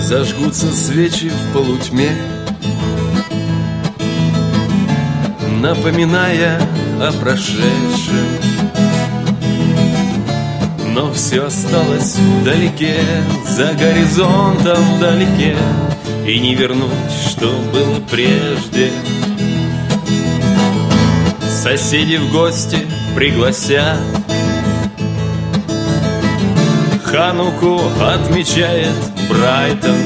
Зажгутся свечи в полутьме, напоминая о прошедшем. Но все осталось вдалеке, за горизонтом вдалеке, и не вернуть, что было прежде. Соседи в гости пригласят, Хануку отмечает Брайтон.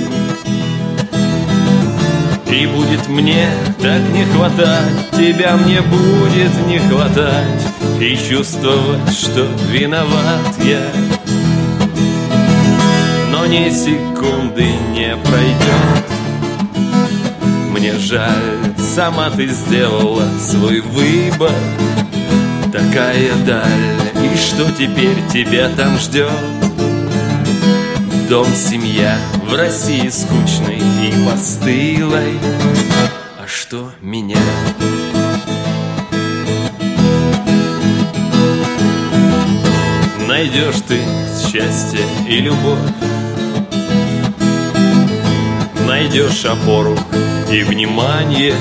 И будет мне так не хватать, тебя мне будет не хватать, и чувствовать, что виноват я. Но ни секунды не пройдет. Мне жаль, сама ты сделала свой выбор. Такая даль, и что теперь тебя там ждет? Дом, семья в России скучной и постылой. А что меня? Найдешь ты счастье и любовь, найдешь опору и внимание.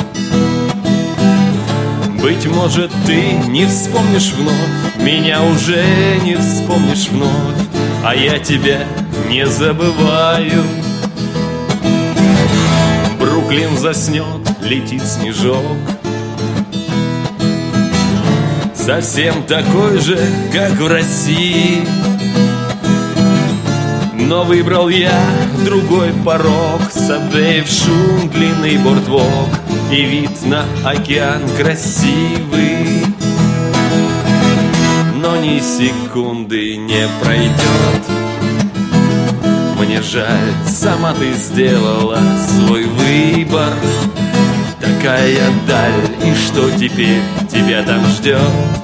Быть может, ты не вспомнишь вновь, меня уже не вспомнишь вновь, а я тебя не забываю. Бруклин заснет, летит снежок, совсем такой же, как в России. Но выбрал я другой порог, сабвеев шум, длинный бордвок и вид на океан красивый. Но ни секунды не пройдет. Мне жаль, сама ты сделала свой выбор. Такая даль, и что теперь тебя там ждет?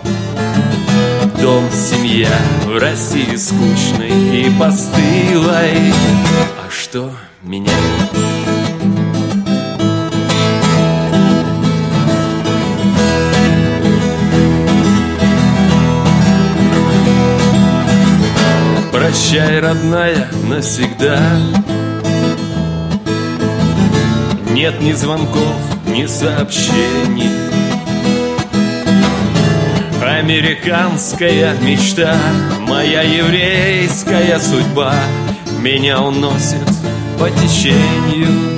Дом, семья в России скучной и постылой. А что меня? Прощай, родная, навсегда. Нет ни звонков, ни сообщений. Американская мечта, моя еврейская судьба меня уносит по течению.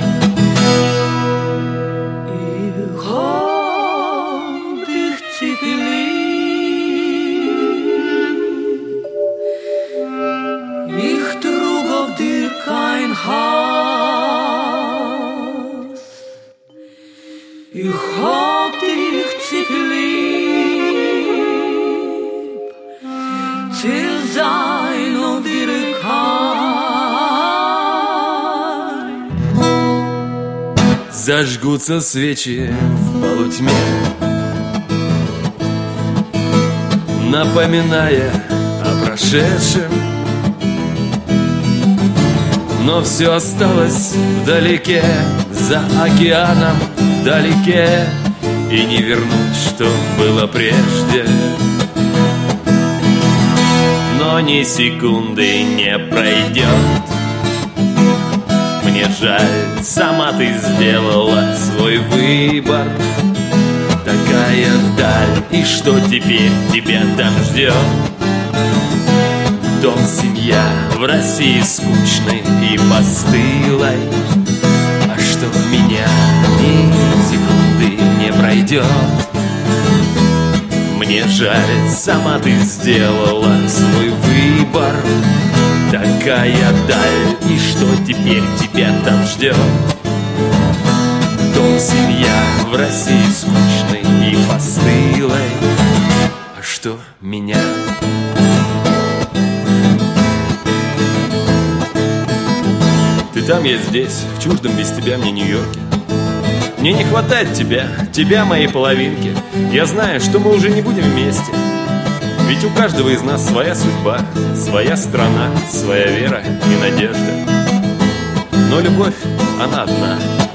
Ich hab dich zu lieb, till sein und ihre kein. Зажгутся свечи в полутьме, напоминая о прошедшем. Но все осталось вдалеке, за океаном вдалеке, и не вернуть, что было прежде. Но ни секунды не пройдет. Мне жаль, сама ты сделала свой выбор. Такая даль, и что теперь тебя там ждет? Дом, семья в России скучной и постылой. А что меня ни секунды не пройдет. Мне жаль, сама ты сделала свой выбор. Такая даль, и что теперь тебя там ждет? Дом, семья в России скучной и постылой. А что меня? Ты там, я здесь, в чуждом без тебя мне Нью-Йорке. Мне не хватает тебя, моей половинки. Я знаю, что мы уже не будем вместе. Ведь у каждого из нас своя судьба, своя страна, своя вера и надежда. Но любовь, она одна.